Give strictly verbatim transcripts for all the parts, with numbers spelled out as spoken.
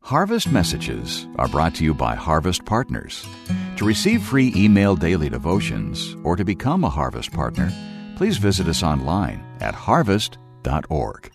Harvest Messages are brought to you by Harvest Partners. To receive free email daily devotions or to become a Harvest Partner, please visit us online at harvest dot org.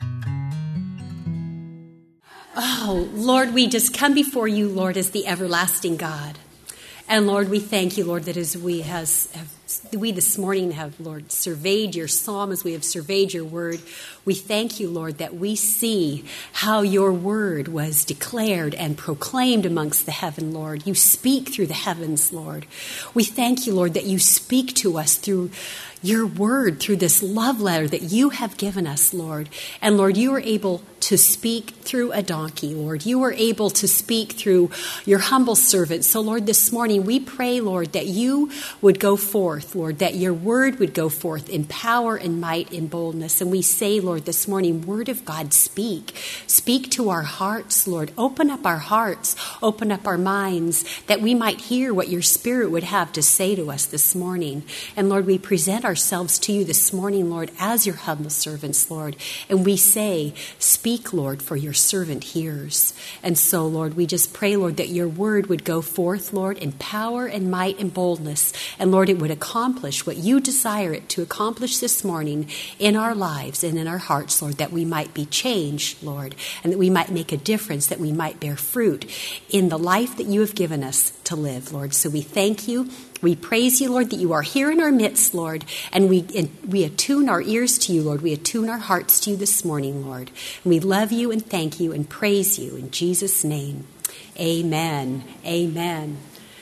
Oh, Lord, we just come before you, Lord, as the everlasting God. And Lord, we thank you, Lord, that as we has have, we this morning have, Lord, surveyed your psalm, as we have surveyed your word, we thank you, Lord, that we see how your word was declared and proclaimed amongst the heaven, Lord. You speak through the heavens, Lord. We thank you, Lord, that you speak to us through your word, through this love letter that you have given us, Lord. And Lord, you are able to speak through a donkey, Lord. You are able to speak through your humble servant. So, Lord, this morning we pray, Lord, that you would go forth, Lord, that your word would go forth in power and might and boldness. And we say, Lord, this morning, word of God, speak. Speak to our hearts, Lord. Open up our hearts, open up our minds, that we might hear what your Spirit would have to say to us this morning. And Lord, we present ourselves to you this morning, Lord, as your humble servants, Lord. And we say, speak, Lord, for your servant hears. And so, Lord, we just pray, Lord, that your word would go forth, Lord, in power and might and boldness. And Lord, it would accomplish what you desire it to accomplish this morning in our lives and in our hearts, Lord, that we might be changed, Lord, and that we might make a difference, that we might bear fruit in the life that you have given us to live, Lord. So we thank you. We praise you, Lord, that you are here in our midst, Lord, and we and we attune our ears to you, Lord. We attune our hearts to you this morning, Lord. And we love you and thank you and praise you in Jesus' name. Amen. Amen.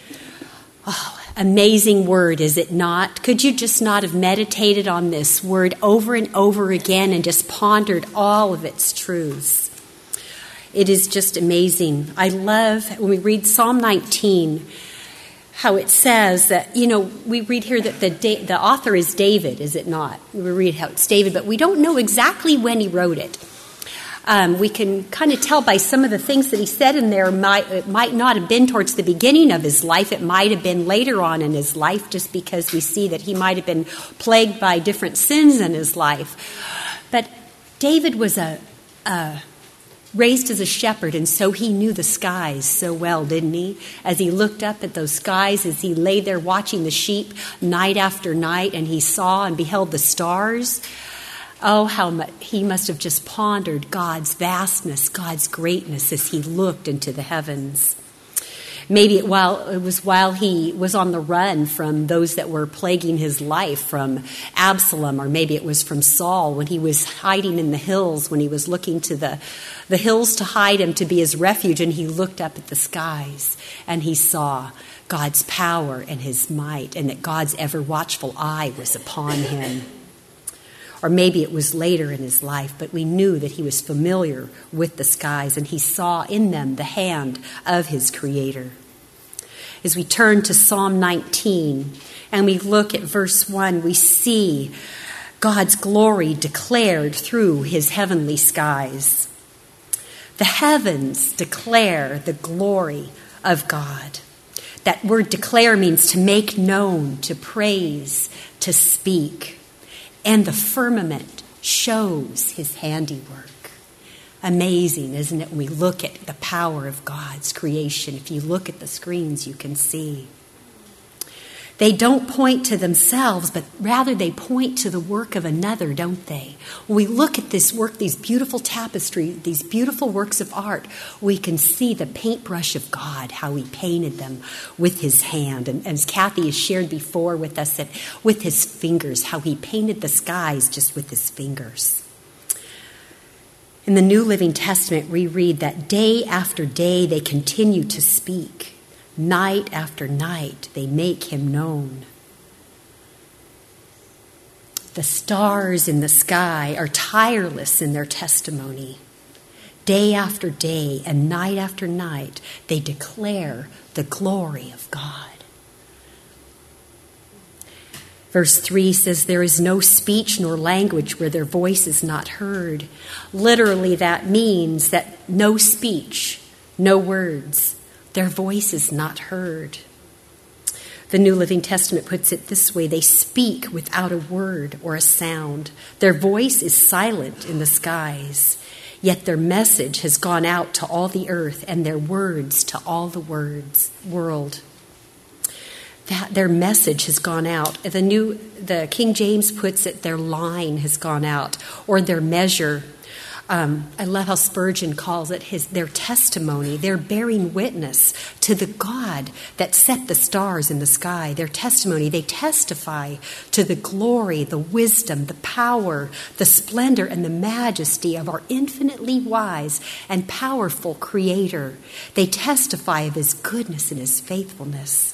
Oh, amazing word, is it not? Could you just not have meditated on this word over and over again and just pondered all of its truths? It is just amazing. I love when we read Psalm nineteen, how it says that, you know, we read here that the da- the author is David, is it not? We read how it's David, but we don't know exactly when he wrote it. Um, we can kind of tell by some of the things that he said in there. Might, it might not have been towards the beginning of his life. It might have been later on in his life, just because we see that he might have been plagued by different sins in his life. But David was a... a raised as a shepherd, and so he knew the skies so well, didn't he? As he looked up at those skies, as he lay there watching the sheep night after night, and he saw and beheld the stars. Oh, how much he must have just pondered God's vastness, God's greatness as he looked into the heavens. Maybe it, while, it was while he was on the run from those that were plaguing his life, from Absalom, or maybe it was from Saul, when he was hiding in the hills, when he was looking to the, the hills to hide him, to be his refuge, and he looked up at the skies, and he saw God's power and his might, and that God's ever-watchful eye was upon him. Or maybe it was later in his life, but we knew that he was familiar with the skies and he saw in them the hand of his Creator. As we turn to Psalm nineteen and we look at verse one, we see God's glory declared through his heavenly skies. The heavens declare the glory of God. That word declare means to make known, to praise, to speak. And the firmament shows his handiwork. Amazing, isn't it, when we look at the power of God's creation? If you look at the screens, you can see. They don't point to themselves, but rather they point to the work of another, don't they? When we look at this work, these beautiful tapestry, these beautiful works of art, we can see the paintbrush of God, how he painted them with his hand. And as Kathy has shared before with us, that with his fingers, how he painted the skies just with his fingers. In the New Living Testament, we read that day after day they continue to speak. Night after night, they make him known. The stars in the sky are tireless in their testimony. Day after day and night after night, they declare the glory of God. Verse three says, there is no speech nor language where their voice is not heard. Literally, that means that no speech, no words, their voice is not heard. The New Living Testament puts it this way: they speak without a word or a sound. Their voice is silent in the skies. Yet their message has gone out to all the earth, and their words to all the words world. That their message has gone out. The new, the King James puts it, their line has gone out, or their measure. Um, I love how Spurgeon calls it his their testimony. They're bearing witness to the God that set the stars in the sky. Their testimony, they testify to the glory, the wisdom, the power, the splendor, and the majesty of our infinitely wise and powerful Creator. They testify of His goodness and His faithfulness.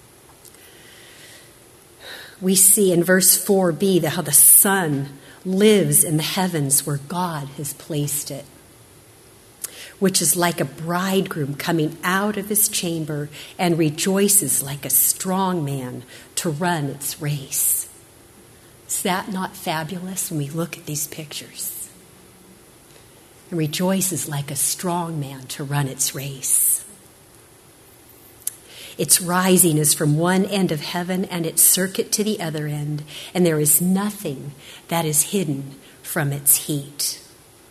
We see in verse four b that how the sun lives in the heavens where God has placed it, which is like a bridegroom coming out of his chamber and rejoices like a strong man to run its race. Is that not fabulous when we look at these pictures? And rejoices like a strong man to run its race. Its rising is from one end of heaven and its circuit to the other end, and there is nothing that is hidden from its heat.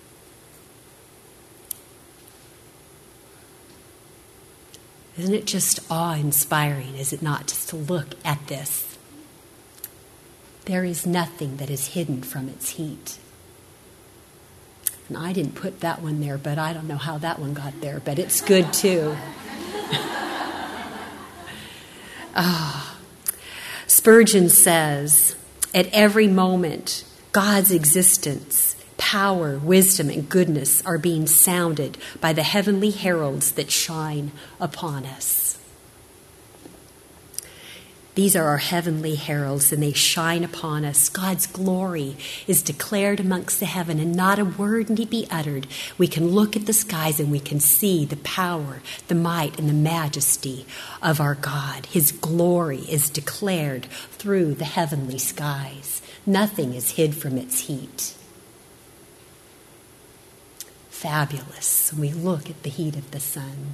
Isn't it just awe-inspiring, is it not, just to look at this? There is nothing that is hidden from its heat. And I didn't put that one there, but I don't know how that one got there, but it's good too. Ah, oh. Spurgeon says, at every moment, God's existence, power, wisdom, and goodness are being sounded by the heavenly heralds that shine upon us. These are our heavenly heralds, and they shine upon us. God's glory is declared amongst the heaven, and not a word need be uttered. We can look at the skies, and we can see the power, the might, and the majesty of our God. His glory is declared through the heavenly skies. Nothing is hid from its heat. Fabulous when we look at the heat of the sun.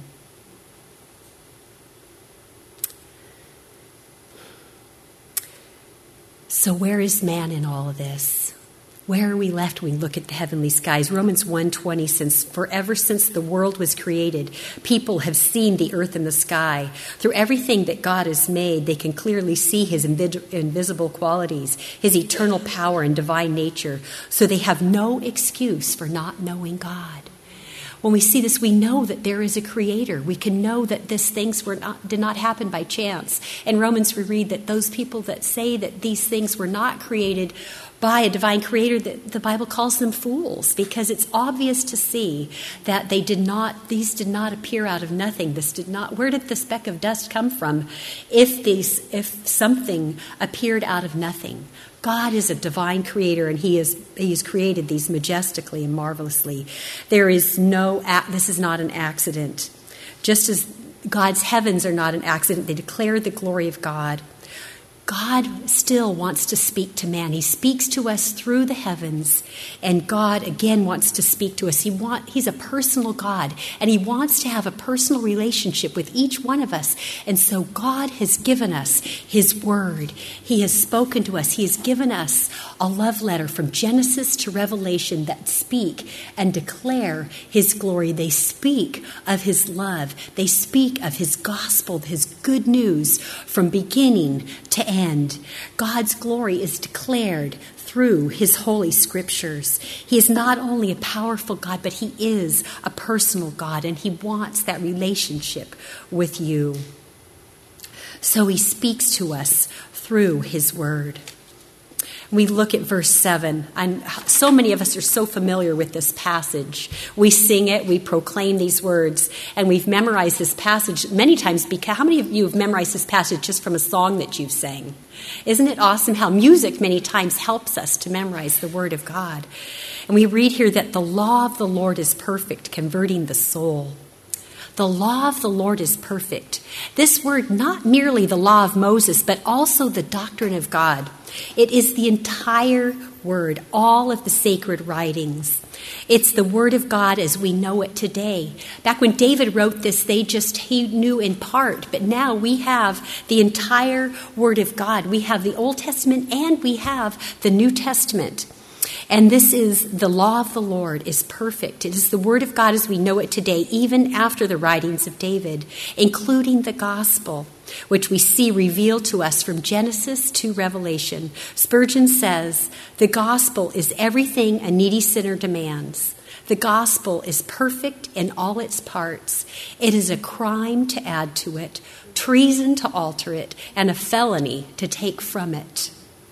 So where is man in all of this? Where are we left when we look at the heavenly skies? Romans one twenty, since forever since the world was created, people have seen the earth and the sky. Through everything that God has made, they can clearly see His invid- invisible qualities, His eternal power and divine nature. So they have no excuse for not knowing God. When we see this, we know that there is a creator. We can know that these things were not, did not happen by chance. In Romans, we read that those people that say that these things were not created by a divine creator, that the Bible calls them fools, because it's obvious to see that they did not, these did not appear out of nothing. This did not, where did the speck of dust come from if these, if something appeared out of nothing? God is a divine creator, and He is He has created these majestically and marvelously. There is no, this is not an accident. Just as God's heavens are not an accident, they declare the glory of God. God still wants to speak to man. He speaks to us through the heavens, and God again wants to speak to us. He want, he's a personal God, and He wants to have a personal relationship with each one of us. And so God has given us His word. He has spoken to us. He has given us a love letter from Genesis to Revelation that speak and declare His glory. They speak of His love. They speak of His gospel, His good news from beginning to end. end. God's glory is declared through His holy scriptures. He is not only a powerful God, but He is a personal God, and He wants that relationship with you. So He speaks to us through His word. We look at verse seven, and so many of us are so familiar with this passage. We sing it, we proclaim these words, and we've memorized this passage many times. Because how many of you have memorized this passage just from a song that you've sang? Isn't it awesome how music many times helps us to memorize the word of God? And we read here that the law of the Lord is perfect, converting the soul. The law of the Lord is perfect. This word, not merely the law of Moses, but also the doctrine of God. It is the entire word, all of the sacred writings. It's the word of God as we know it today. Back when David wrote this, they just, he knew in part, but now we have the entire word of God. We have the Old Testament and we have the New Testament. And this is the law of the Lord is perfect. It is the word of God as we know it today, even after the writings of David, including the gospel, which we see revealed to us from Genesis to Revelation. Spurgeon says, the gospel is everything a needy sinner demands. The gospel is perfect in all its parts. It is a crime to add to it, treason to alter it, and a felony to take from it.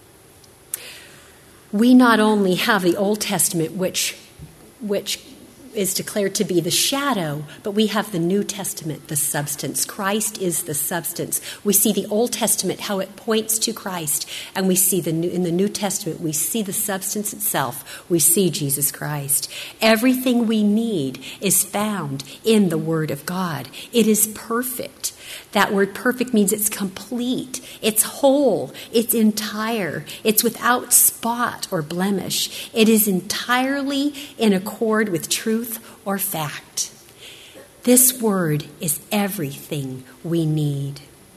We not only have the Old Testament, which, which is declared to be the shadow, but we have the New Testament, the substance. Christ is the substance. We see the Old Testament, how it points to Christ, and we see the new, in the New Testament, we see the substance itself. We see Jesus Christ. Everything we need is found in the Word of God. It is perfect. That word perfect means it's complete, it's whole, it's entire, it's without spot or blemish. It is entirely in accord with truth or fact. This word is everything we need.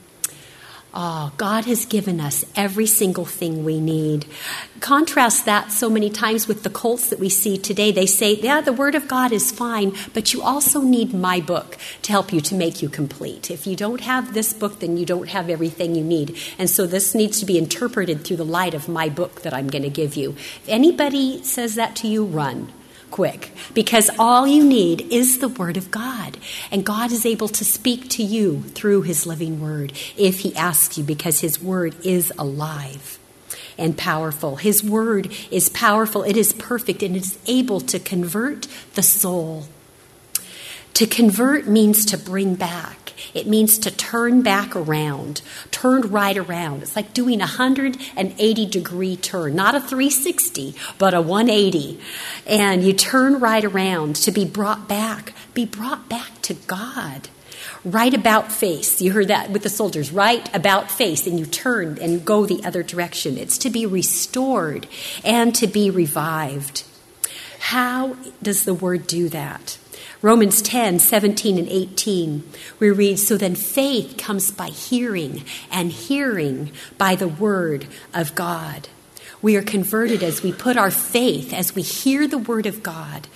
Oh, God has given us every single thing we need. Contrast that so many times with the cults that we see today. They say, yeah, the Word of God is fine, but you also need my book to help you, to make you complete. If you don't have this book, then you don't have everything you need. And so this needs to be interpreted through the light of my book that I'm going to give you. If anybody says that to you, run. Quick, because all you need is the Word of God, and God is able to speak to you through His living Word if He asks you, because His Word is alive and powerful. His Word is powerful, it is perfect, and it is able to convert the soul. To convert means to bring back. It means to turn back around, turned right around. It's like doing a one hundred eighty degree turn, not a three sixty, but a one eighty. And you turn right around to be brought back, be brought back to God. Right about face. You heard that with the soldiers, right about face, and you turn and go the other direction. It's to be restored and to be revived. How does the Word do that? Romans ten, seventeen and eighteen, we read, so then faith comes by hearing, and hearing by the word of God. We are converted as we put our faith, as we hear the word of God.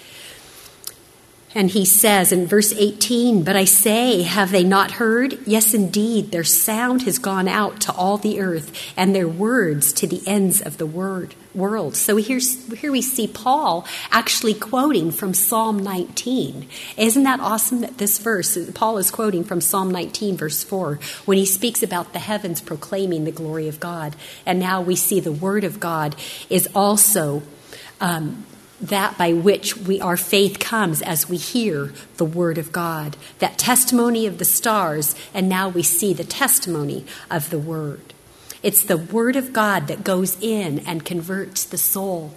And he says in verse eighteen, but I say, have they not heard? Yes, indeed, their sound has gone out to all the earth, and their words to the ends of the word, world. So here's, here we see Paul actually quoting from Psalm nineteen. Isn't that awesome that this verse, Paul is quoting from Psalm nineteen, verse four, when he speaks about the heavens proclaiming the glory of God. And now we see the word of God is also um that by which we our faith comes as we hear the word of God, that testimony of the stars, and now we see the testimony of the word. It's the word of God that goes in and converts the soul.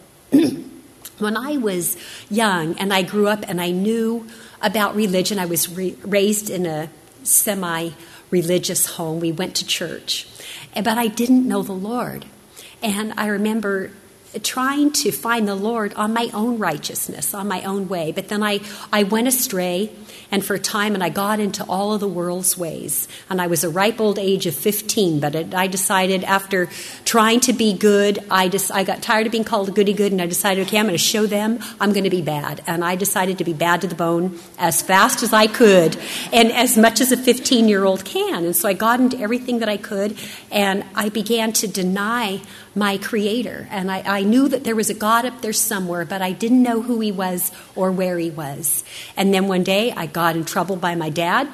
When I was young and I grew up and I knew about religion, I was re- raised in a semi-religious home. We went to church, but I didn't know the Lord. And I remember trying to find the Lord on my own righteousness, on my own way. But then I, I went astray, and for a time, and I got into all of the world's ways. And I was a ripe old age of fifteen, but it, I decided after trying to be good, I just I got tired of being called a goody-good, and I decided, okay, I'm going to show them I'm going to be bad. And I decided to be bad to the bone as fast as I could, and as much as a fifteen-year-old can. And so I got into everything that I could, and I began to deny my Creator. And I, I knew that there was a God up there somewhere, but I didn't know who He was or where He was. And then one day I got in trouble by my dad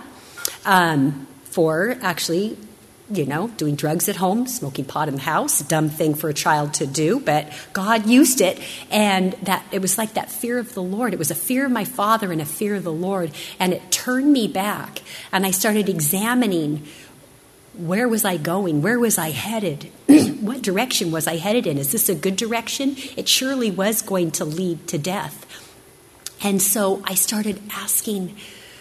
um, for actually, you know, doing drugs at home, smoking pot in the house, dumb thing for a child to do, but God used it. And that it was like that fear of the Lord. It was a fear of my father and a fear of the Lord. And it turned me back. And I started examining, where was I going? Where was I headed? What direction was I headed in? Is this a good direction? It surely was going to lead to death. And so I started asking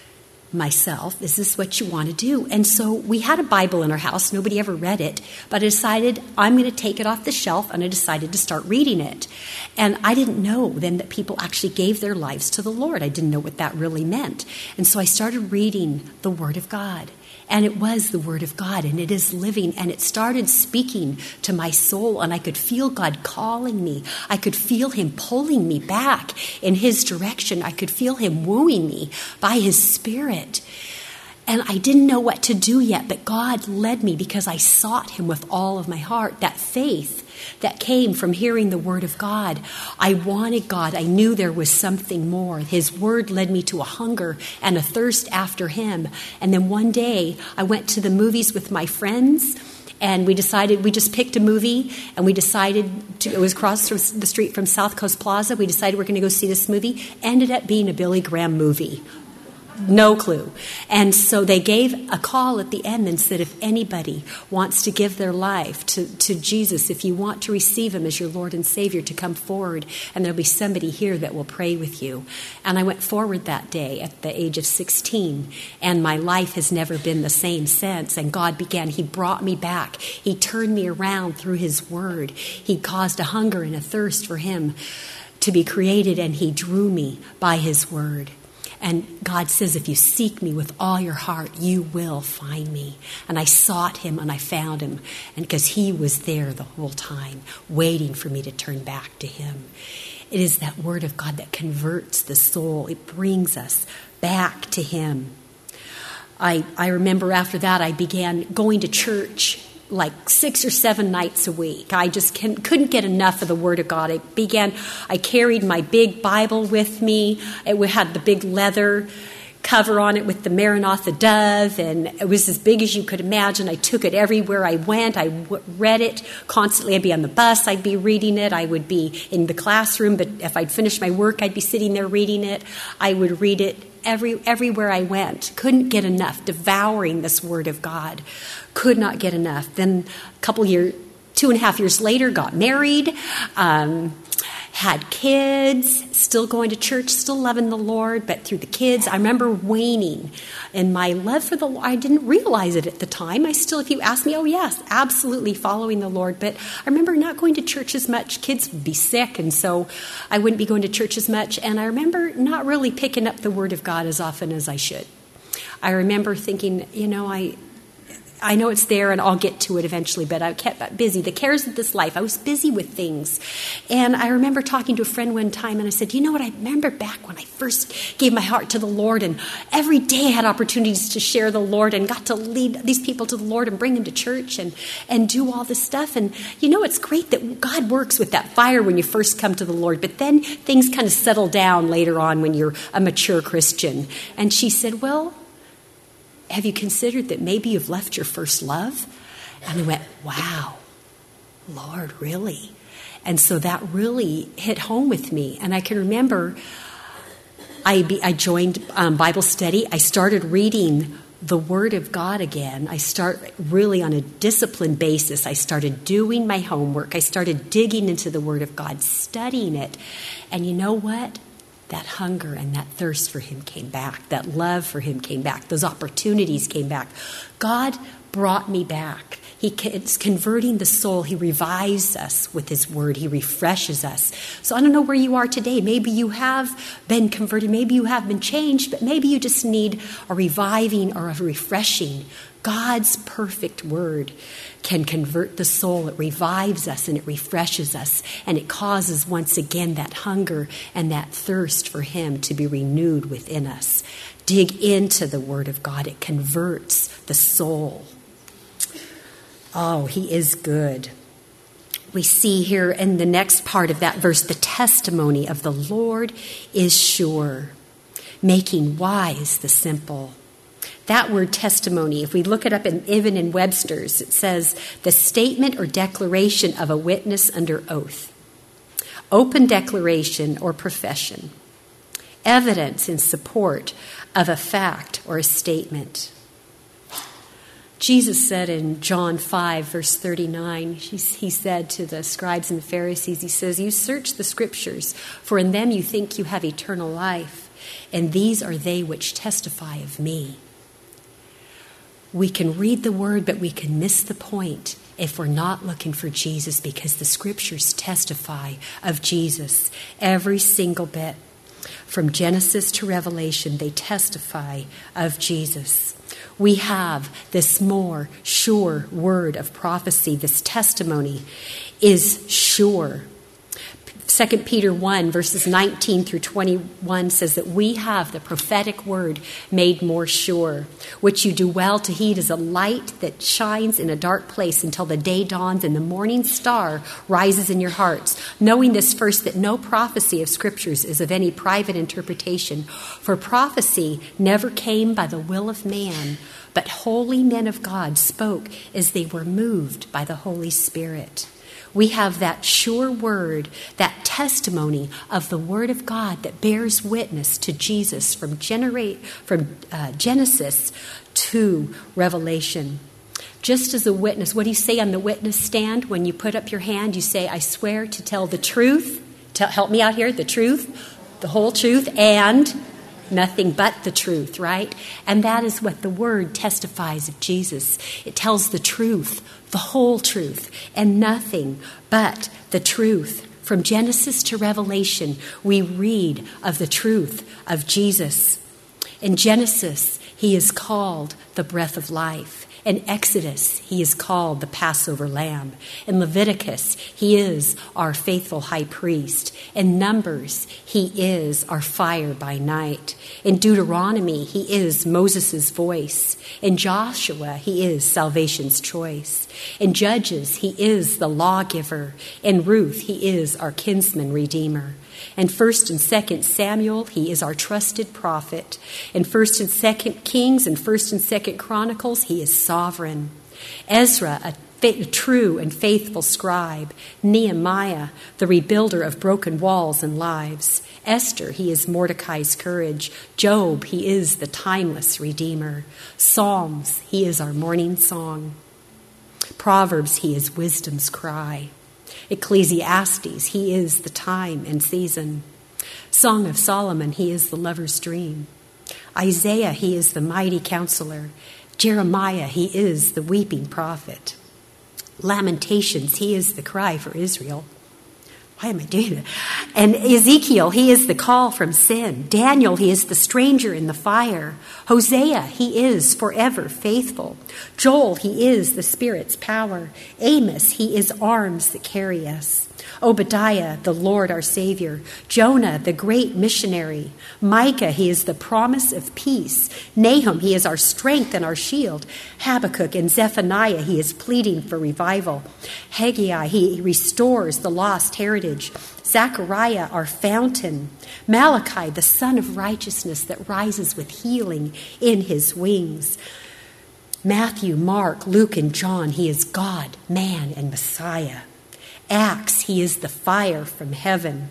myself, is this what you want to do? And so we had a Bible in our house. Nobody ever read it. But I decided I'm going to take it off the shelf, and I decided to start reading it. And I didn't know then that people actually gave their lives to the Lord. I didn't know what that really meant. And so I started reading the Word of God. And it was the Word of God, and it is living, and it started speaking to my soul, and I could feel God calling me. I could feel Him pulling me back in His direction. I could feel Him wooing me by His Spirit. And I didn't know what to do yet, but God led me because I sought Him with all of my heart. That faith that came from hearing the Word of God. I wanted God. I knew there was something more. His Word led me to a hunger and a thirst after Him. And then one day I went to the movies with my friends, and we decided, we just picked a movie, and we decided to, it was across the street from South Coast Plaza. We decided we're going to go see this movie. Ended up being a Billy Graham movie. No clue. And so they gave a call at the end and said, if anybody wants to give their life to, to Jesus, if you want to receive Him as your Lord and Savior, to come forward, and there'll be somebody here that will pray with you. And I went forward that day at the age of sixteen, and my life has never been the same since. And God began, He brought me back. He turned me around through His Word. He caused a hunger and a thirst for Him to be created, and He drew me by His Word. And God says, if you seek me with all your heart, you will find me. And I sought Him and I found Him. And because He was there the whole time, waiting for me to turn back to Him. It is that Word of God that converts the soul. It brings us back to Him. I, I remember after that, I began going to church like six or seven nights a week. I just can, couldn't get enough of the Word of God. I began, I carried my big Bible with me. It had the big leather cover on it with the Maranatha dove, and it was as big as you could imagine. I took it everywhere I went. I w- read it constantly. I'd be on the bus. I'd be reading it. I would be in the classroom, but if I'd finished my work, I'd be sitting there reading it. I would read it every everywhere I went. Couldn't get enough. Devouring this Word of God. Could not get enough. Then a couple years, two and a half years later, got married, um, had kids, still going to church, still loving the Lord, but through the kids, I remember waning in my love for the Lord. I didn't realize it at the time. I still, if you ask me, oh yes, absolutely following the Lord, but I remember not going to church as much. Kids would be sick, and so I wouldn't be going to church as much, and I remember not really picking up the Word of God as often as I should. I remember thinking, you know, I... I know it's there and I'll get to it eventually, but I kept busy. The cares of this life, I was busy with things. And I remember talking to a friend one time, and I said, you know what, I remember back when I first gave my heart to the Lord, and every day I had opportunities to share the Lord and got to lead these people to the Lord and bring them to church and, and do all this stuff. And you know, it's great that God works with that fire when you first come to the Lord, but then things kind of settle down later on when you're a mature Christian. And she said, well, have you considered that maybe you've left your first love? And I went, wow, Lord, really? And so that really hit home with me. And I can remember I, be, I joined um, Bible study. I started reading the Word of God again. I start really on a disciplined basis. I started doing my homework. I started digging into the Word of God, studying it. And you know what? That hunger and that thirst for Him came back. That love for Him came back. Those opportunities came back. God brought me back. He is converting the soul. He revives us with His Word. He refreshes us. So I don't know where you are today. Maybe you have been converted. Maybe you have been changed. But maybe you just need a reviving or a refreshing. God's perfect Word can convert the soul. It revives us and it refreshes us. And it causes once again that hunger and that thirst for Him to be renewed within us. Dig into the Word of God. It converts the soul. Oh, He is good. We see here in the next part of that verse, the testimony of the Lord is sure, making wise the simple. That word testimony, if we look it up in, even in Webster's, it says the statement or declaration of a witness under oath, open declaration or profession, evidence in support of a fact or a statement. Jesus said in John five, verse thirty-nine, he said to the scribes and the Pharisees, he says, you search the Scriptures, for in them you think you have eternal life, and these are they which testify of me. We can read the word, but we can miss the point if we're not looking for Jesus, because the scriptures testify of Jesus every single bit. From Genesis to Revelation, they testify of Jesus. We have this more sure word of prophecy. This testimony is sure. Second Peter one, verses nineteen through twenty-one says that we have the prophetic word made more sure, which you do well to heed as a light that shines in a dark place until the day dawns and the morning star rises in your hearts. Knowing this first, that no prophecy of scriptures is of any private interpretation, for prophecy never came by the will of man, but holy men of God spoke as they were moved by the Holy Spirit. We have that sure word, that testimony of the word of God that bears witness to Jesus from, generate, from uh, Genesis to Revelation. Just as a witness, what do you say on the witness stand when you put up your hand? You say, I swear to tell the truth. Tell, help me out here, the truth, the whole truth, and nothing but the truth, right? And that is what the word testifies of Jesus. It tells the truth, the whole truth, and nothing but the truth. From Genesis to Revelation, we read of the truth of Jesus. In Genesis, he is called the breath of life. In Exodus, he is called the Passover lamb. In Leviticus, he is our faithful high priest. In Numbers, he is our fire by night. In Deuteronomy, he is Moses' voice. In Joshua, he is salvation's choice. In Judges, he is the lawgiver. In Ruth, he is our kinsman redeemer. In First and Second Samuel, he is our trusted prophet. In First and Second Kings and First and Second Chronicles, he is sovereign. Ezra, a, fa- a true and faithful scribe. Nehemiah, the rebuilder of broken walls and lives. Esther, he is Mordecai's courage. Job, he is the timeless redeemer. Psalms, he is our morning song. Proverbs, he is wisdom's cry. Ecclesiastes, he is the time and season. Song of Solomon, he is the lover's dream. Isaiah, he is the mighty counselor. Jeremiah, he is the weeping prophet. Lamentations, he is the cry for Israel. Why am I doing that? And Ezekiel, he is the call from sin. Daniel, he is the stranger in the fire. Hosea, he is forever faithful. Joel, he is the Spirit's power. Amos, he is arms that carry us. Obadiah, the Lord our Savior. Jonah, the great missionary. Micah, he is the promise of peace. Nahum, he is our strength and our shield. Habakkuk and Zephaniah, he is pleading for revival. Haggai, he restores the lost heritage. Zechariah, our fountain. Malachi, the Son of righteousness that rises with healing in his wings. Matthew, Mark, Luke, and John, he is God, man, and Messiah. Acts, he is the fire from heaven.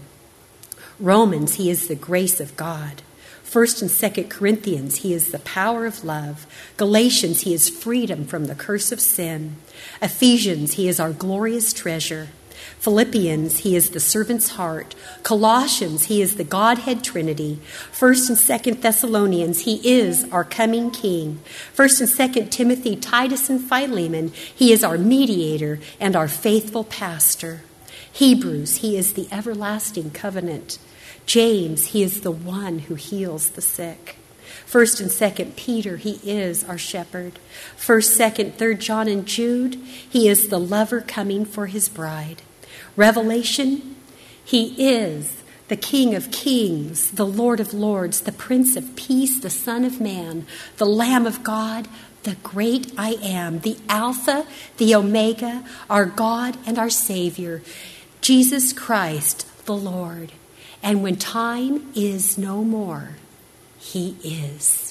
Romans, he is the grace of God. First and Second Corinthians, he is the power of love. Galatians, he is freedom from the curse of sin. Ephesians, he is our glorious treasure. Philippians, he is the servant's heart. Colossians, he is the Godhead Trinity. First and Second Thessalonians, he is our coming King. First and Second Timothy, Titus, and Philemon, he is our mediator and our faithful pastor. Hebrews, he is the everlasting covenant. James, he is the one who heals the sick. First and Second Peter, he is our shepherd. First, Second, Third John, and Jude, he is the lover coming for his bride. Revelation, he is the King of kings, the Lord of lords, the Prince of peace, the Son of man, the Lamb of God, the great I am, the Alpha, the Omega, our God and our Savior, Jesus Christ, the Lord. And when time is no more, he is.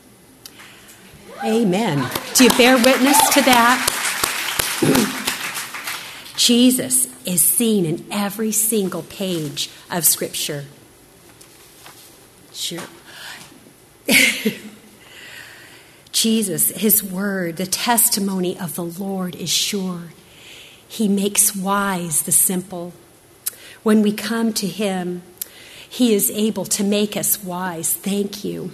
Amen. Do you bear witness to that? Jesus is seen in every single page of Scripture. Sure. Jesus, his word, the testimony of the Lord is sure. He makes wise the simple. When we come to him, He is able to make us wise. Thank you.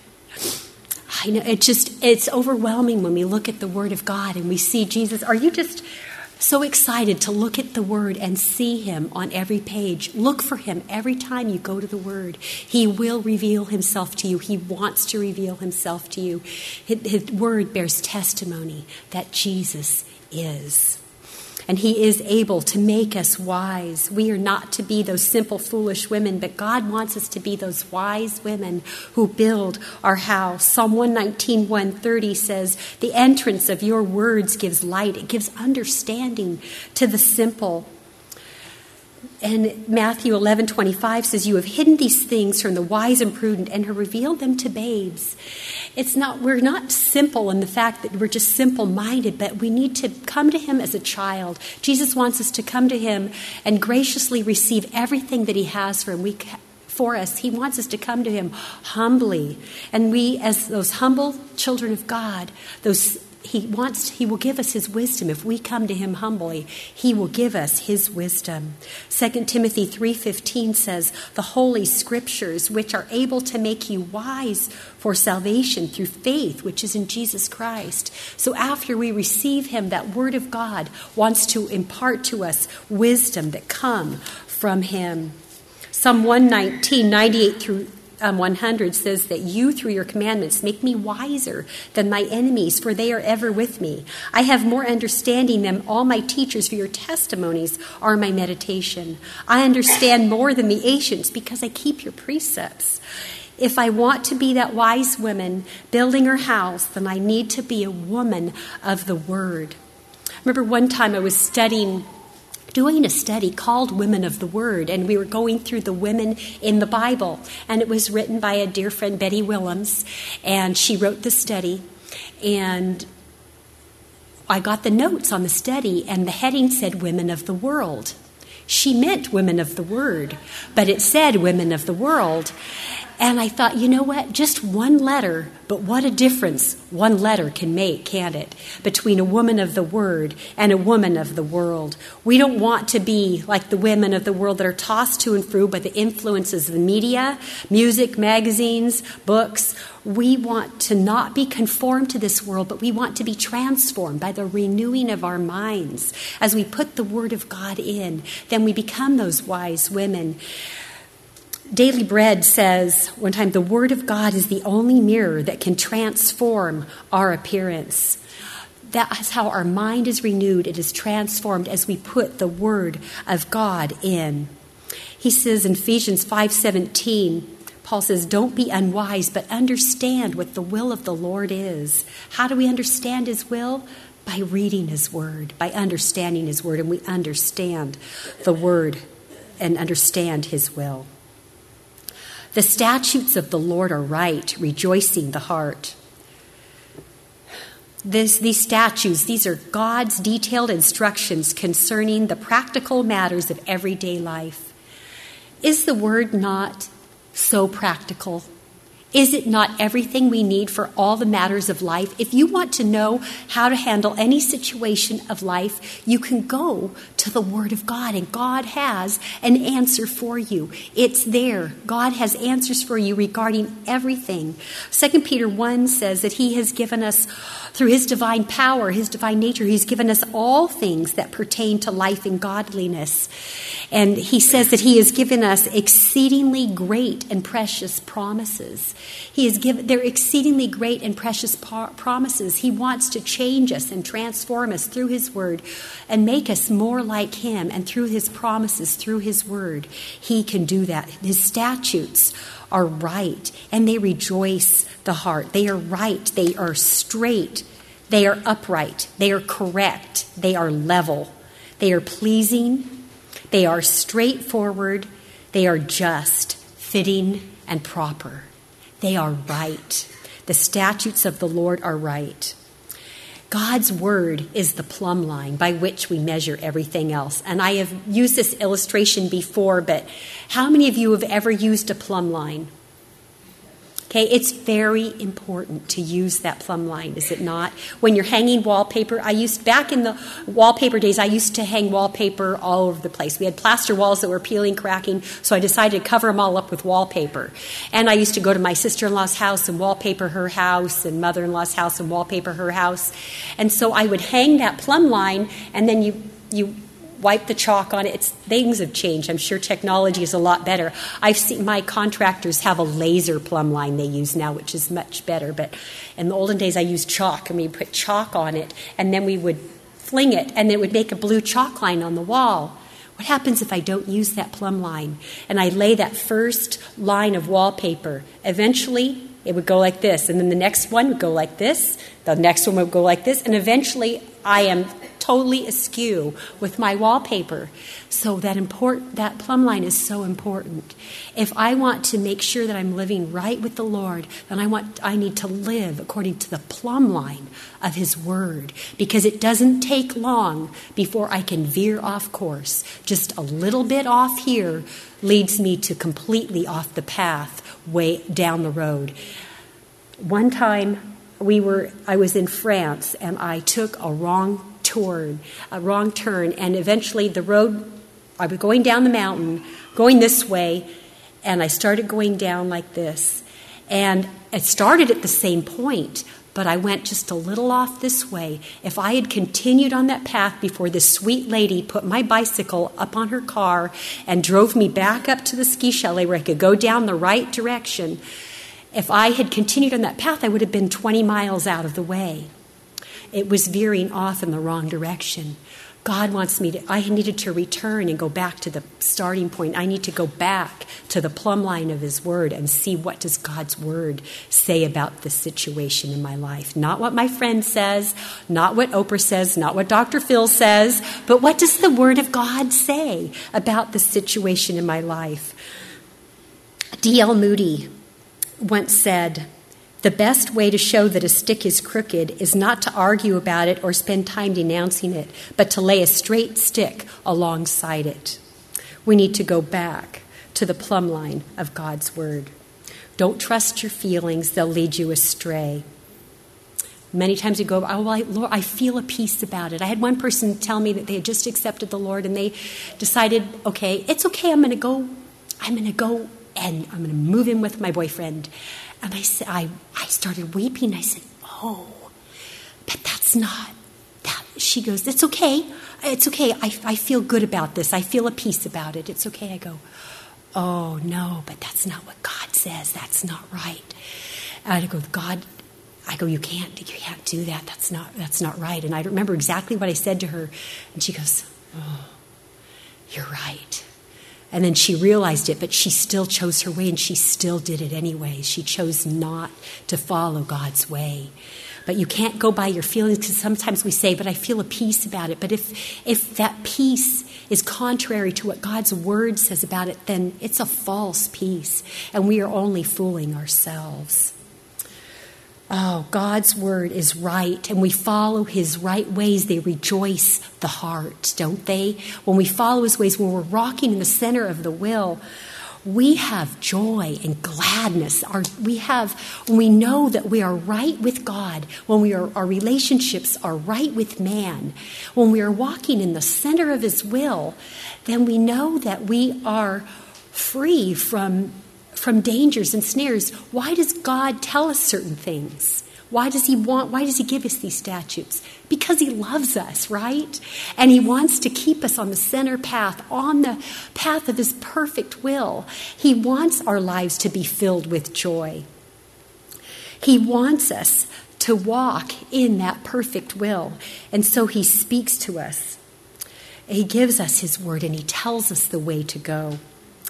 I know it just, it's overwhelming when we look at the Word of God and we see Jesus. Are you just so excited to look at the Word and see Him on every page? Look for Him every time you go to the Word. He will reveal Himself to you. He wants to reveal Himself to you. His, his Word bears testimony that Jesus is. And He is able to make us wise. We are not to be those simple, foolish women, but God wants us to be those wise women who build our house. Psalm one nineteen, one thirty says, the entrance of your words gives light. It gives understanding to the simple. And Matthew eleven twenty-five says, you have hidden these things from the wise and prudent and have revealed them to babes. It's not, we're not simple in the fact that we're just simple-minded, but we need to come to Him as a child. Jesus wants us to come to Him and graciously receive everything that He has for, him. We, for us. He wants us to come to Him humbly. And we, as those humble children of God, those He wants, He will give us His wisdom. If we come to Him humbly, He will give us His wisdom. Second Timothy three fifteen says, the Holy Scriptures, which are able to make you wise for salvation through faith, which is in Jesus Christ. So after we receive Him, that Word of God wants to impart to us wisdom that come from Him. Psalm one nineteen, ninety-eight through Um, one hundred says that you, through your commandments, make me wiser than my enemies, for they are ever with me. I have more understanding than all my teachers, for your testimonies are my meditation. I understand more than the ancients because I keep your precepts. If I want to be that wise woman building her house, then I need to be a woman of the Word. I remember one time I was studying doing a study called Women of the Word, and we were going through the women in the Bible, and it was written by a dear friend, Betty Willems, and she wrote the study, and I got the notes on the study, and the heading said Women of the World. She meant Women of the Word, but it said Women of the World. And I thought, you know what? Just one letter, but what a difference one letter can make, can't it? Between a woman of the Word and a woman of the world. We don't want to be like the women of the world that are tossed to and fro by the influences of the media, music, magazines, books. We want to not be conformed to this world, but we want to be transformed by the renewing of our minds. As we put the Word of God in, then we become those wise women. Daily Bread says one time, the Word of God is the only mirror that can transform our appearance. That's how our mind is renewed. It is transformed as we put the Word of God in. He says in Ephesians five seventeen, Paul says, don't be unwise, but understand what the will of the Lord is. How do we understand His will? By reading His Word, by understanding His Word, and we understand the Word and understand His will. The statutes of the Lord are right, rejoicing the heart. This, these statutes, these are God's detailed instructions concerning the practical matters of everyday life. Is the Word not so practical? Is it not everything we need for all the matters of life? If you want to know how to handle any situation of life, you can go to the Word of God, and God has an answer for you. It's there. God has answers for you regarding everything. Second Peter one says that He has given us, through His divine power, His divine nature, He's given us all things that pertain to life and godliness. And He says that He has given us exceedingly great and precious promises. He has given, they're exceedingly great and precious par- promises. He wants to change us and transform us through His Word and make us more like Him. And through His promises, through His Word, He can do that. His statutes are right, and they rejoice the heart. They are right. They are straight. They are upright. They are correct. They are level. They are pleasing. They are straightforward. They are just, fitting, and proper. They are right. The statutes of the Lord are right. God's Word is the plumb line by which we measure everything else. And I have used this illustration before, but how many of you have ever used a plumb line? Okay, it's very important to use that plumb line, is it not? When you're hanging wallpaper, I used, back in the wallpaper days, I used to hang wallpaper all over the place. We had plaster walls that were peeling, cracking, so I decided to cover them all up with wallpaper. And I used to go to my sister-in-law's house and wallpaper her house, and mother-in-law's house and wallpaper her house. And so I would hang that plumb line, and then you you... wipe the chalk on it. It's, things have changed. I'm sure technology is a lot better. I've seen my contractors have a laser plumb line they use now, which is much better. But in the olden days, I used chalk, and we put chalk on it, and then we would fling it, and it would make a blue chalk line on the wall. What happens if I don't use that plumb line? And I lay that first line of wallpaper. Eventually, it would go like this, and then the next one would go like this, the next one would go like this, and eventually I am totally askew with my wallpaper. So that important, that plumb line is so important. If I want to make sure that I'm living right with the Lord, then I want I need to live according to the plumb line of His Word, because it doesn't take long before I can veer off course. Just a little bit off here leads me to completely off the path, way down the road. One time we were I was in France, and I took a wrong turn, a wrong turn, and eventually the road, I was going down the mountain, going this way, and I started going down like this. And it started at the same point, but I went just a little off this way. If I had continued on that path before this sweet lady put my bicycle up on her car and drove me back up to the ski chalet where I could go down the right direction, if I had continued on that path, I would have been twenty miles out of the way. It was veering off in the wrong direction. God wants me to, I needed to return and go back to the starting point. I need to go back to the plumb line of His Word and see, what does God's Word say about this situation in my life. Not what my friend says, not what Oprah says, not what Doctor Phil says, but what does the Word of God say about the situation in my life? D L Moody once said, "The best way to show that a stick is crooked is not to argue about it or spend time denouncing it, but to lay a straight stick alongside it." We need to go back to the plumb line of God's Word. Don't trust your feelings. They'll lead you astray. Many times you go, oh, well, I, Lord, I feel a peace about it. I had one person tell me that they had just accepted the Lord, and they decided, okay, it's okay, I'm going to go, I'm going to go, and I'm going to move in with my boyfriend. And I said, I, I started weeping. I said, oh, but that's not that. She goes, it's okay. It's okay. I, I feel good about this. I feel a peace about it. It's okay. I go, oh, no, but that's not what God says. That's not right. And I go, God, I go, you can't, you can't do that. That's not, that's not right. And I remember exactly what I said to her. And she goes, oh, you're right. And then she realized it, but she still chose her way, and she still did it anyway. She chose not to follow God's way. But you can't go by your feelings, because sometimes we say, but I feel a peace about it. But if if that peace is contrary to what God's Word says about it, then it's a false peace, and we are only fooling ourselves. Oh, God's Word is right, and we follow His right ways. They rejoice the heart, don't they? When we follow His ways, when we're rocking in the center of the will, we have joy and gladness. Our, we have, when we know that we are right with God, when we are, our relationships are right with man, when we are walking in the center of His will, then we know that we are free from from dangers and snares. Why does God tell us certain things? Why does He want, why does He give us these statutes? Because He loves us, right? And He wants to keep us on the center path, on the path of His perfect will. He wants our lives to be filled with joy. He wants us to walk in that perfect will. And so He speaks to us. He gives us His Word, and He tells us the way to go.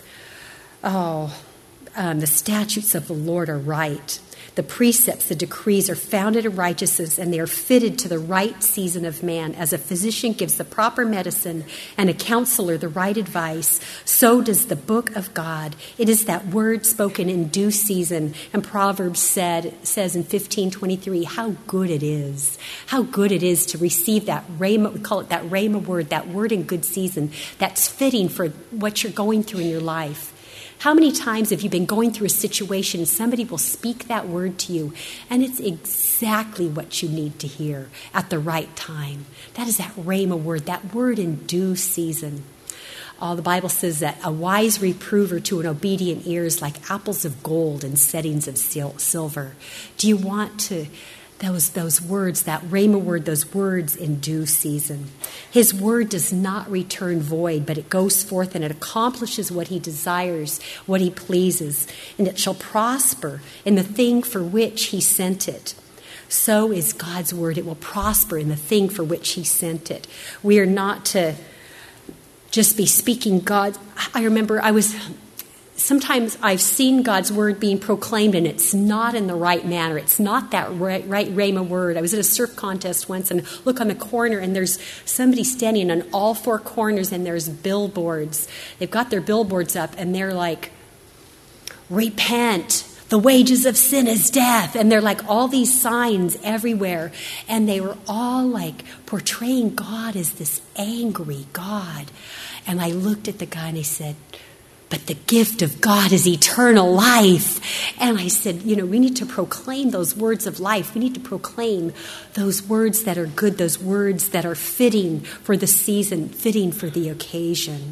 Oh, Um, the statutes of the Lord are right. The precepts, the decrees are founded in righteousness, and they are fitted to the right season of man. As a physician gives the proper medicine and a counselor the right advice, so does the book of God. It is that word spoken in due season. And Proverbs said, says in fifteen twenty-three, how good it is. How good it is to receive that rhema, we call it that rhema word, that word in good season, that's fitting for what you're going through in your life. How many times have you been going through a situation and somebody will speak that word to you and it's exactly what you need to hear at the right time? That is that rhema word, that word in due season. Uh, the Bible says that a wise reprover to an obedient ear is like apples of gold in settings of sil- silver. Do you want to... Those those words, that rhema word, those words in due season. His word does not return void, but it goes forth and it accomplishes what he desires, what he pleases, and it shall prosper in the thing for which he sent it. So is God's word. It will prosper in the thing for which he sent it. We are not to just be speaking God. I remember I was... Sometimes I've seen God's word being proclaimed and it's not in the right manner. It's not that right, right rhema word. I was at a surf contest once and look on the corner and there's somebody standing on all four corners and there's billboards. They've got their billboards up and they're like, repent, the wages of sin is death. And they're like all these signs everywhere. And they were all like portraying God as this angry God. And I looked at the guy and I said, but the gift of God is eternal life. And I said, you know, we need to proclaim those words of life. We need to proclaim those words that are good, those words that are fitting for the season, fitting for the occasion.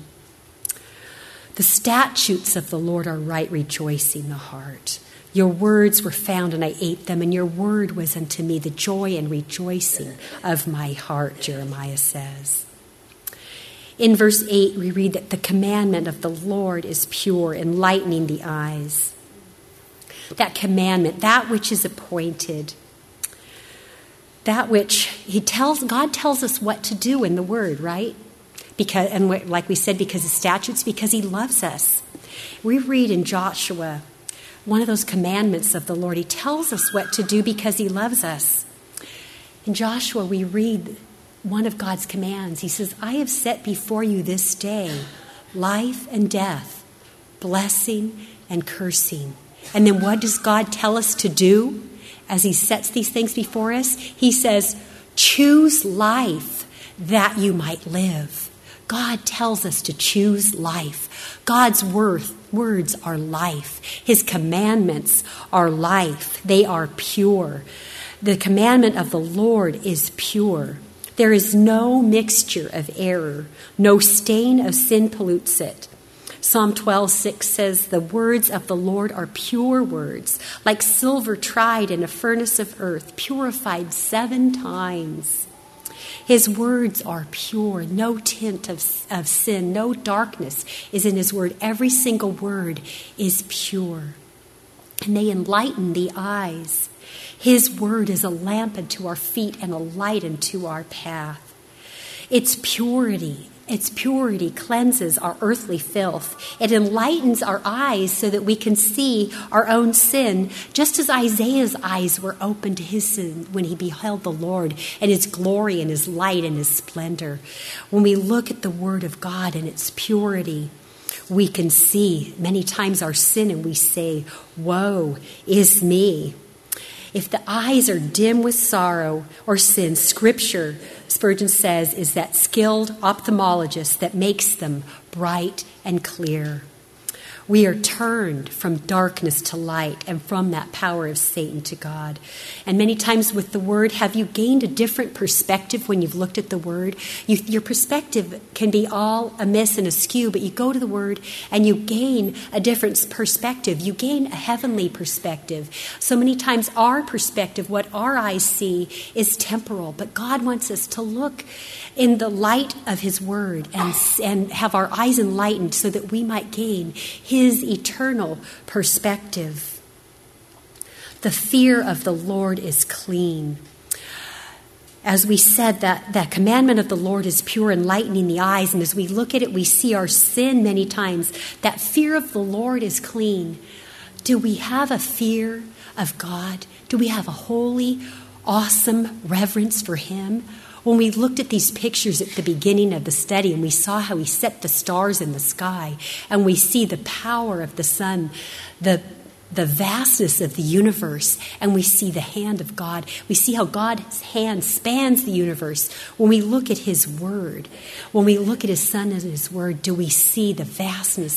The statutes of the Lord are right, rejoicing the heart. Your words were found and I ate them, and your word was unto me the joy and rejoicing of my heart, Jeremiah says. In verse eight, we read that the commandment of the Lord is pure, enlightening the eyes. That commandment, that which is appointed, that which he tells, God tells us what to do in the word, right? Because, and like we said, because of statutes, because he loves us. We read in Joshua, one of those commandments of the Lord, he tells us what to do because he loves us. In Joshua, we read one of God's commands. He says, I have set before you this day life and death, blessing and cursing. And then what does God tell us to do as he sets these things before us? He says, choose life that you might live. God tells us to choose life. God's worth, words are life. His commandments are life. They are pure. The commandment of the Lord is pure. There is no mixture of error. No stain of sin pollutes it. Psalm twelve six says, the words of the Lord are pure words, like silver tried in a furnace of earth, purified seven times. His words are pure, no tint of, of sin, no darkness is in his word. Every single word is pure. And they enlighten the eyes. His word is a lamp unto our feet and a light unto our path. Its purity, its purity cleanses our earthly filth. It enlightens our eyes so that we can see our own sin, just as Isaiah's eyes were open to his sin when he beheld the Lord and his glory and his light and his splendor. When we look at the word of God and its purity, we can see many times our sin and we say, woe is me. If the eyes are dim with sorrow or sin, Scripture, Spurgeon says, is that skilled ophthalmologist that makes them bright and clear. We are turned from darkness to light and from that power of Satan to God. And many times with the Word, have you gained a different perspective when you've looked at the Word? You, your perspective can be all amiss and askew, but you go to the Word and you gain a different perspective. You gain a heavenly perspective. So many times our perspective, what our eyes see, is temporal, but God wants us to look in the light of His Word and, and have our eyes enlightened so that we might gain His eternal perspective. The fear of the Lord is clean. As we said, that, that commandment of the Lord is pure, enlightening the eyes. And as we look at it, we see our sin many times. That fear of the Lord is clean. Do we have a fear of God? Do we have a holy, awesome reverence for Him? When we looked at these pictures at the beginning of the study and we saw how He set the stars in the sky, and we see the power of the sun, the the vastness of the universe, and we see the hand of God. We see how God's hand spans the universe. When we look at His Word, when we look at His Son and His Word, do we see the vastness,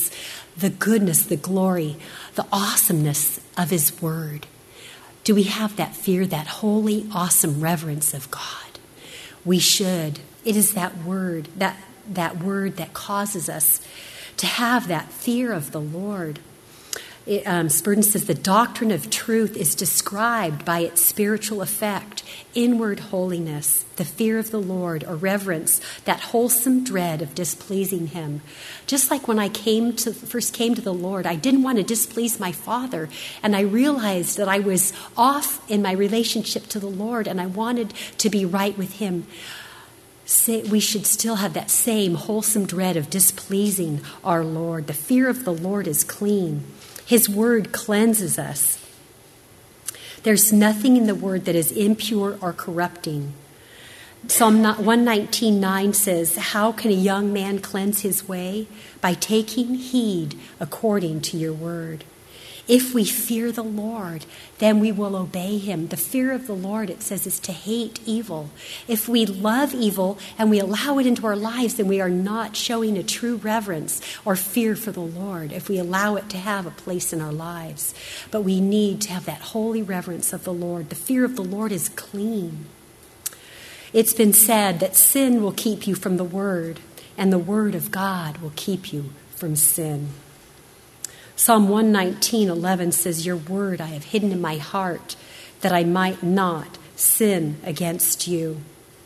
the goodness, the glory, the awesomeness of his word? Do we have that fear, that holy, awesome reverence of God? We should. It is that word, that, that word that causes us to have that fear of the Lord. It, um, Spurgeon says the doctrine of truth is described by its spiritual effect, inward holiness, the fear of the Lord, or reverence, that wholesome dread of displeasing him. Just like when I came to first came to the Lord, I didn't want to displease my Father, and I realized that I was off in my relationship to the Lord, and I wanted to be right with him. We should still have that same wholesome dread of displeasing our Lord. The fear of the Lord is clean. His word cleanses us. There's nothing in the word that is impure or corrupting. Psalm one nineteen nine says, how can a young man cleanse his way? By taking heed according to your word. If we fear the Lord, then we will obey him. The fear of the Lord, it says, is to hate evil. If we love evil and we allow it into our lives, then we are not showing a true reverence or fear for the Lord, if we allow it to have a place in our lives. But we need to have that holy reverence of the Lord. The fear of the Lord is clean. It's been said that sin will keep you from the word, and the word of God will keep you from sin. Psalm one nineteen eleven says, your word I have hidden in my heart, that I might not sin against you.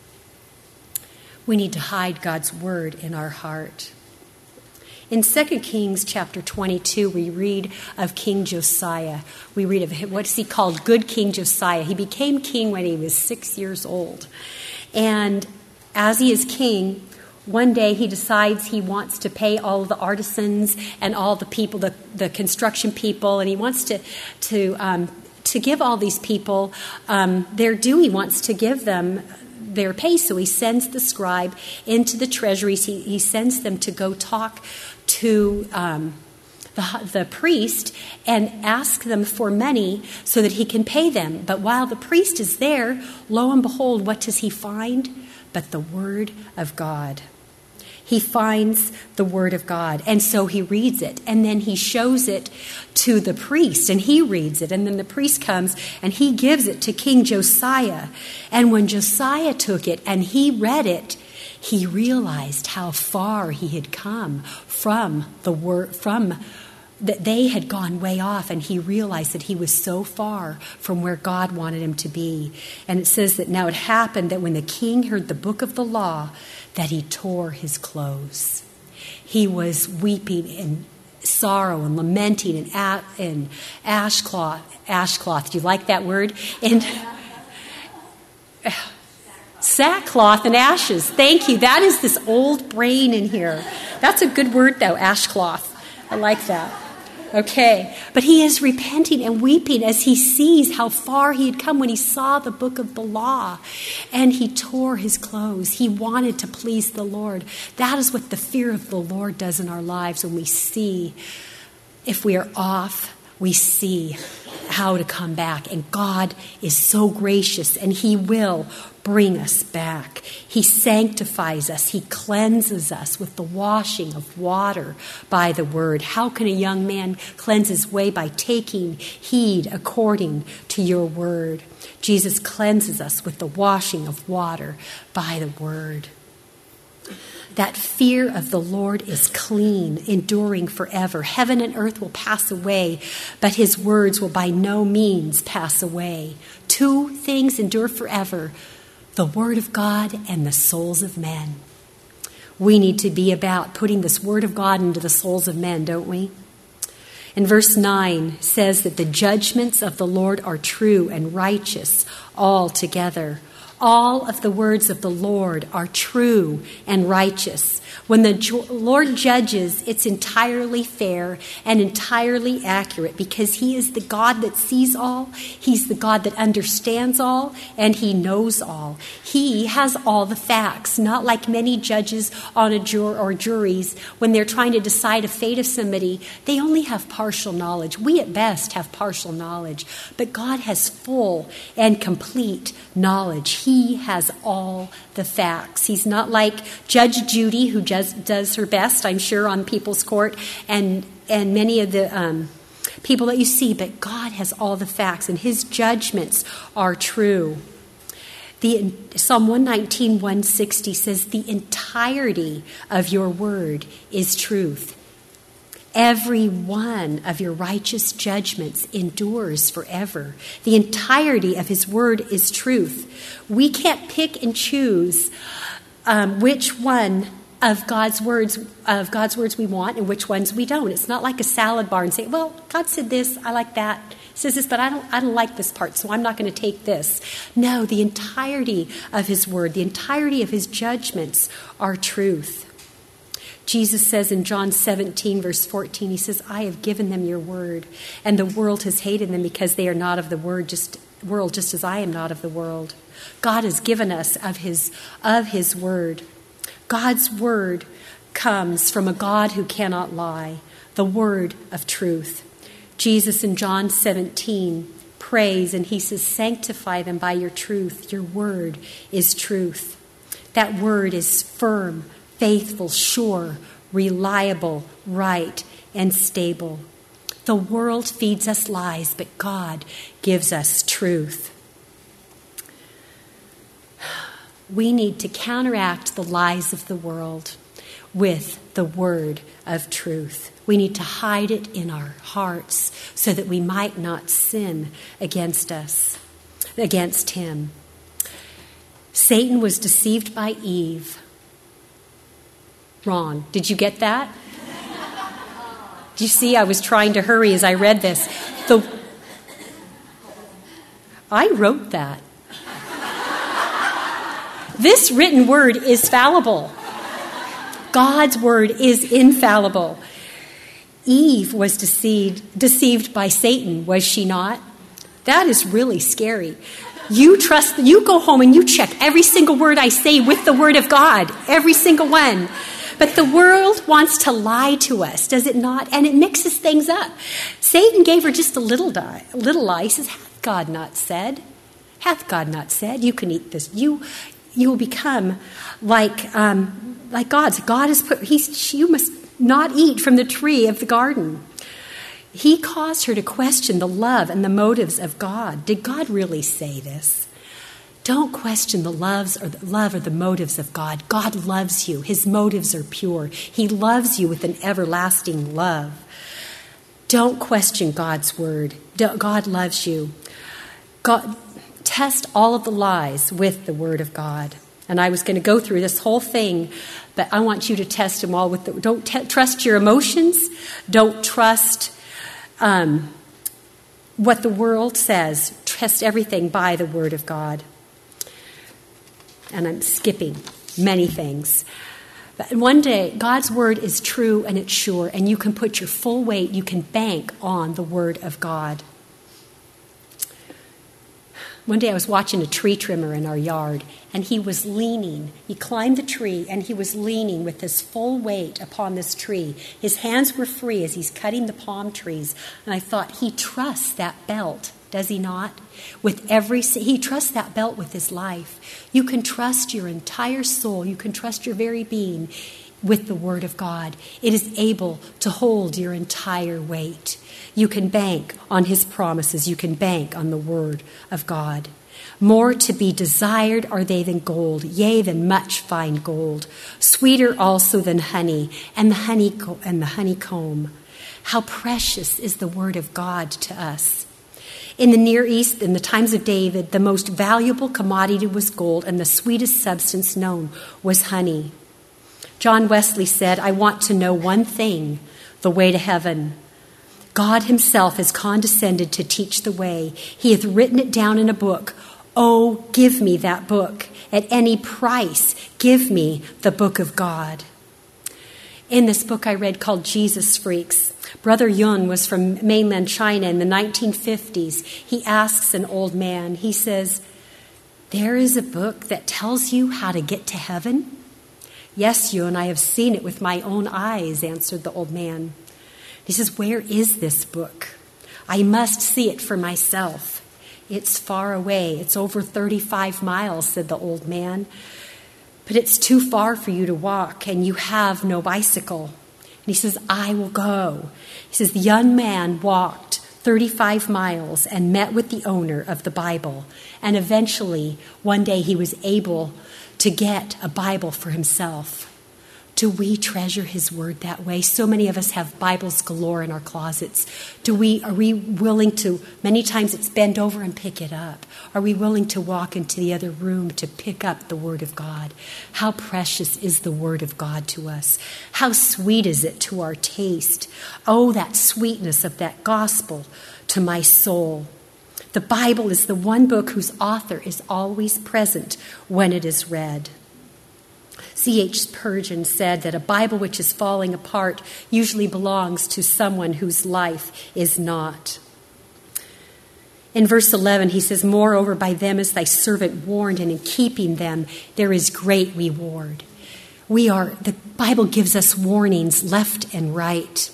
We need to hide God's word in our heart. In Second Kings chapter twenty-two, we read of King Josiah. We read of him, what's he called? Good King Josiah. He became king when he was six years old. And as he is king, one day he decides he wants to pay all of the artisans and all the people, the, the construction people, and he wants to to um, to give all these people um, their due. He wants to give them their pay. So he sends the scribe into the treasuries. He, he sends them to go talk to um, the, the priest and ask them for money so that he can pay them. But while the priest is there, lo and behold, what does he find? But the word of God. He finds the word of God, and so he reads it, and then he shows it to the priest, and he reads it, and then the priest comes, and he gives it to King Josiah. And when Josiah took it and he read it, he realized how far he had come from the word, from that they had gone way off, and he realized that he was so far from where God wanted him to be. And it says that now it happened that when the king heard the book of the law, that he tore his clothes. He was weeping in sorrow and lamenting in, a- in ashcloth. Ashcloth, do you like that word? And sackcloth and ashes. Thank you. That is this old brain in here. That's a good word, though, ashcloth. I like that. Okay, but he is repenting and weeping as he sees how far he had come when he saw the book of the law, and he tore his clothes. He wanted to please the Lord. That is what the fear of the Lord does in our lives. When we see, if we are off, we see how to come back. And God is so gracious, and he will bring us back. He sanctifies us. He cleanses us with the washing of water by the word. How can a young man cleanse his way? By taking heed according to your word. Jesus cleanses us with the washing of water by the word. That fear of the Lord is clean, enduring forever. Heaven and earth will pass away, but his words will by no means pass away. Two things endure forever: the word of God and the souls of men. We need to be about putting this word of God into the souls of men, don't we? And verse nine says that the judgments of the Lord are true and righteous altogether. All of the words of the Lord are true and righteous. When the Lord judges, it's entirely fair and entirely accurate, because he is the God that sees all, he's the God that understands all, and he knows all. He has all the facts, not like many judges on a juror or juries. When they're trying to decide a fate of somebody, they only have partial knowledge. We at best have partial knowledge, but God has full and complete knowledge. He has all the facts. He's not like Judge Judy, who just does her best, I'm sure, on people's court, and and many of the um, people that you see, but God has all the facts, and his judgments are true. The Psalm one nineteen, one sixty says, the entirety of your word is truth. Every one of your righteous judgments endures forever. The entirety of his word is truth. We can't pick and choose um, which one of God's words of God's words we want and which ones we don't. It's not like a salad bar and say, well, God said this, I like that. He says this, but I don't I don't like this part, so I'm not going to take this. No, the entirety of his word, the entirety of his judgments are truth. Jesus says in John seventeen, verse fourteen, he says, I have given them your word, and the world has hated them because they are not of the word, just world, just as I am not of the world. God has given us of his of his word. God's word comes from a God who cannot lie, the word of truth. Jesus in John seventeen prays, and he says, sanctify them by your truth. Your word is truth. That word is firm, faithful, sure, reliable, right, and stable. The world feeds us lies, but God gives us truth. We need to counteract the lies of the world with the word of truth. We need to hide it in our hearts so that we might not sin against us, against him. Satan was deceived by Eve. Wrong. Did you get that? Do you see? I was trying to hurry as I read this. The, I wrote that. This written word is fallible. God's word is infallible. Eve was deceived, deceived by Satan, was she not? That is really scary. You trust, you go home and you check every single word I say with the word of God, every single one. But the world wants to lie to us, does it not? And it mixes things up. Satan gave her just a little lie. A little lie. He says, hath God not said? Hath God not said? You can eat this. You you will become like um, like God's. God has put, he's, you must not eat from the tree of the garden. He caused her to question the love and the motives of God. Did God really say this? Don't question the loves or the love or the motives of God. God loves you. His motives are pure. He loves you with an everlasting love. Don't question God's word. God loves you. God, test all of the lies with the word of God. And I was going to go through this whole thing, but I want you to test them all with the, don't te- trust your emotions. Don't trust um, what the world says. Trust everything by the word of God. And I'm skipping many things. But one day, God's word is true and it's sure, and you can put your full weight, you can bank on the word of God. One day I was watching a tree trimmer in our yard, and he was leaning. He climbed the tree, and he was leaning with his full weight upon this tree. His hands were free as he's cutting the palm trees. And I thought, he trusts that belt, does he not? With every, he trusts that belt with his life. You can trust your entire soul. You can trust your very being with the word of God. It is able to hold your entire weight. You can bank on his promises. You can bank on the word of God. More to be desired are they than gold, yea, than much fine gold. Sweeter also than honey, and the honey and the honeycomb. How precious is the word of God to us. In the Near East, in the times of David, the most valuable commodity was gold, and the sweetest substance known was honey. John Wesley said, I want to know one thing, the way to heaven. God himself has condescended to teach the way. He hath written it down in a book. Oh, give me that book. At any price, give me the book of God. In this book I read called Jesus Freaks, Brother Yun was from mainland China in the nineteen fifties. He asks an old man, he says, there is a book that tells you how to get to heaven? Yes, Yun, I have seen it with my own eyes, answered the old man. He says, where is this book? I must see it for myself. It's far away. It's over thirty-five miles, said the old man. But it's too far for you to walk, and you have no bicycle. And he says, I will go. He says, the young man walked thirty-five miles and met with the owner of the Bible. And eventually, one day he was able to get a Bible for himself. Do we treasure his word that way? So many of us have Bibles galore in our closets. Do we, are we willing to, many times it's bend over and pick it up. Are we willing to walk into the other room to pick up the word of God? How precious is the word of God to us? How sweet is it to our taste? Oh, that sweetness of that gospel to my soul. The Bible is the one book whose author is always present when it is read. C H Spurgeon said that a Bible which is falling apart usually belongs to someone whose life is not. In verse eleven, he says, moreover, by them is thy servant warned, and in keeping them there is great reward. We are, the Bible gives us warnings left and right.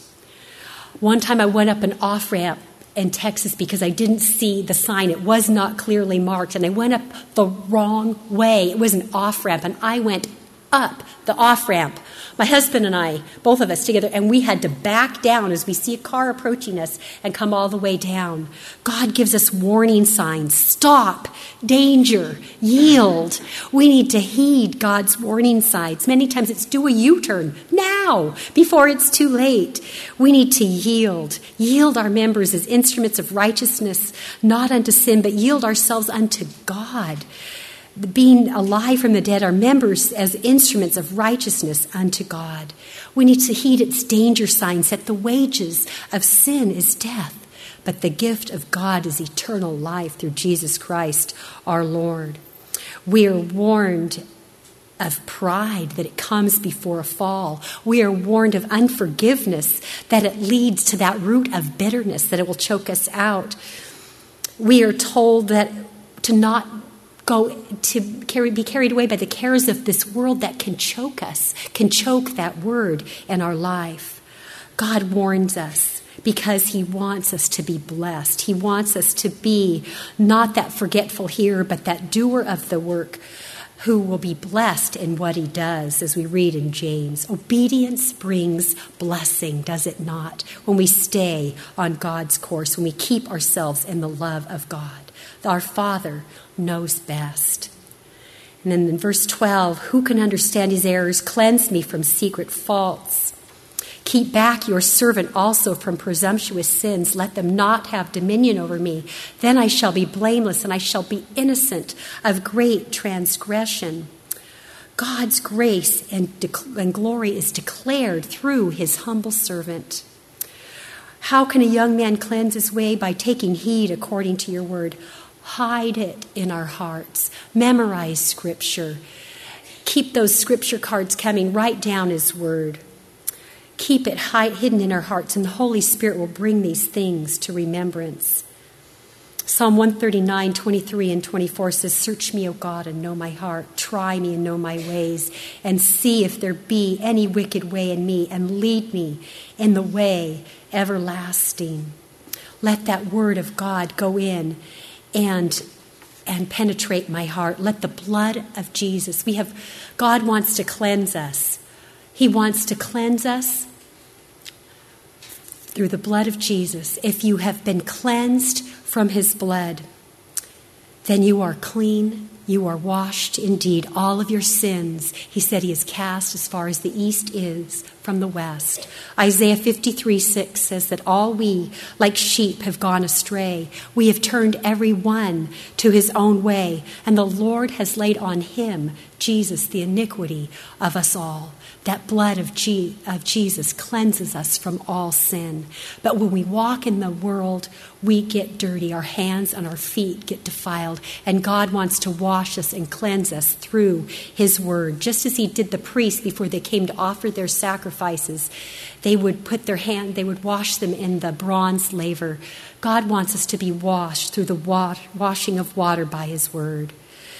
One time I went up an off-ramp in Texas because I didn't see the sign. It was not clearly marked, and I went up the wrong way. It was an off-ramp, and I went up the off-ramp. My husband and I, both of us together, and we had to back down as we see a car approaching us and come all the way down. God gives us warning signs. Stop, danger, yield. We need to heed God's warning signs. Many times it's do a U-turn now before it's too late. We need to yield. Yield our members as instruments of righteousness, not unto sin, but yield ourselves unto God. Being alive from the dead, are members as instruments of righteousness unto God. We need to heed its danger signs that the wages of sin is death, but the gift of God is eternal life through Jesus Christ our Lord. We are warned of pride, that it comes before a fall. We are warned of unforgiveness, that it leads to that root of bitterness, that it will choke us out. We are told that to not go to carry, be carried away by the cares of this world that can choke us, can choke that word in our life. God warns us because he wants us to be blessed. He wants us to be not that forgetful hearer, but that doer of the work, who will be blessed in what he does, as we read in James. Obedience brings blessing, does it not? When we stay on God's course, when we keep ourselves in the love of God. Our Father knows best. And then in verse twelve, who can understand his errors? Cleanse me from secret faults. Keep back your servant also from presumptuous sins. Let them not have dominion over me. Then I shall be blameless, and I shall be innocent of great transgression. God's grace and, de- and glory is declared through his humble servant. How can a young man cleanse his way? By taking heed according to your word. Hide it in our hearts. Memorize Scripture. Keep those Scripture cards coming. Write down his word. Keep it hide, hidden in our hearts, and the Holy Spirit will bring these things to remembrance. Psalm one thirty-nine, twenty-three and twenty-four says, search me, O God, and know my heart. Try me and know my ways, and see if there be any wicked way in me, and lead me in the way everlasting. Let that word of God go in and and penetrate my heart. Let the blood of Jesus, we have, God wants to cleanse us. He wants to cleanse us through the blood of Jesus. If you have been cleansed from his blood, then you are clean. You are washed indeed. All of your sins, he said, he is cast as far as the east is from the west. Isaiah fifty-three six says that all we, like sheep, have gone astray. We have turned every one to his own way, and the Lord has laid on him, Jesus, the iniquity of us all. That blood of, G- of Jesus cleanses us from all sin. But when we walk in the world, we get dirty. Our hands and our feet get defiled. And God wants to wash us and cleanse us through his word. Just as he did the priests before they came to offer their sacrifices, they would put their hand, they would wash them in the bronze laver. God wants us to be washed through the wa- washing of water by his word.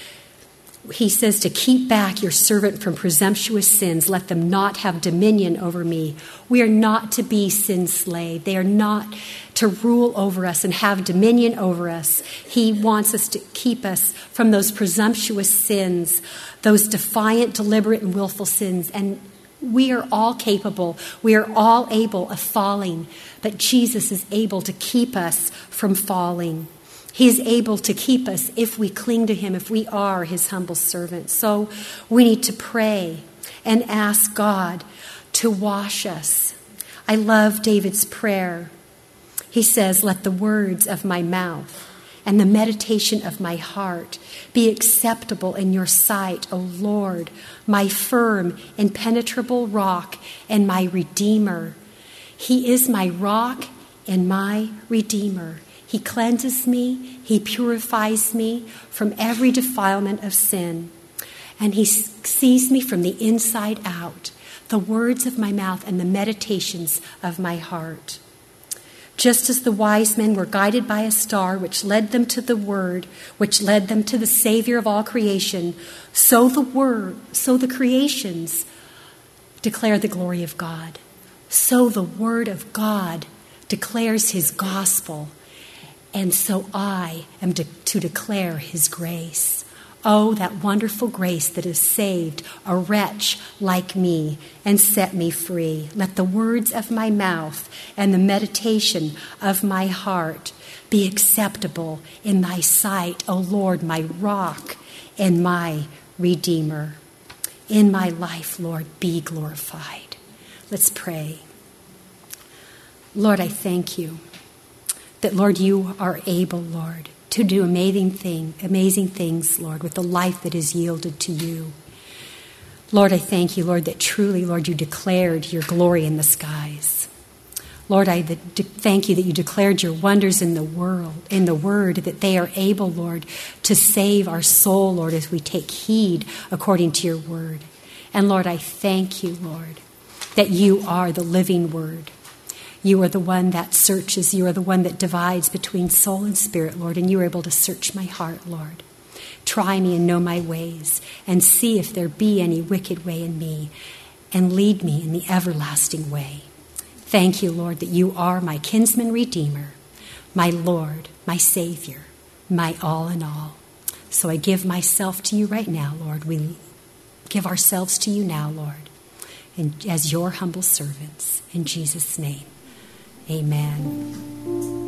He says to keep back your servant from presumptuous sins. Let them not have dominion over me. We are not to be sin's slave. They are not to rule over us and have dominion over us. He wants us to keep us from those presumptuous sins, those defiant, deliberate, and willful sins. And We are all capable. We are all able of falling, but Jesus is able to keep us from falling. He is able to keep us if we cling to him, if we are his humble servants. So we need to pray and ask God to wash us. I love David's prayer. He says, "Let the words of my mouth and the meditation of my heart be acceptable in your sight, O Lord, my firm, impenetrable rock and my Redeemer." He is my rock and my Redeemer. He cleanses me, he purifies me from every defilement of sin, and he sees me from the inside out, the words of my mouth and the meditations of my heart. Just as the wise men were guided by a star which led them to the word, which led them to the Savior of all creation, so the word, so the creations declare the glory of God. So the word of God declares his gospel, and so I am to, to declare his grace. Oh, that wonderful grace that has saved a wretch like me and set me free. Let the words of my mouth and the meditation of my heart be acceptable in thy sight, O Lord, my rock and my Redeemer. In my life, Lord, be glorified. Let's pray. Lord, I thank you that, Lord, you are able, Lord, to do amazing thing, amazing things, Lord, with the life that is yielded to you. Lord, I thank you, Lord, that truly, Lord, you declared your glory in the skies. Lord, I de- thank you that you declared your wonders in the world, in the word, that they are able, Lord, to save our soul, Lord, as we take heed according to your word. And Lord, I thank you, Lord, that you are the living word. You are the one that searches. You are the one that divides between soul and spirit, Lord, and you are able to search my heart, Lord. Try me and know my ways, and see if there be any wicked way in me, and lead me in the everlasting way. Thank you, Lord, that you are my kinsman redeemer, my Lord, my Savior, my all in all. So I give myself to you right now, Lord. We give ourselves to you now, Lord, and as your humble servants. In Jesus' name. Amen.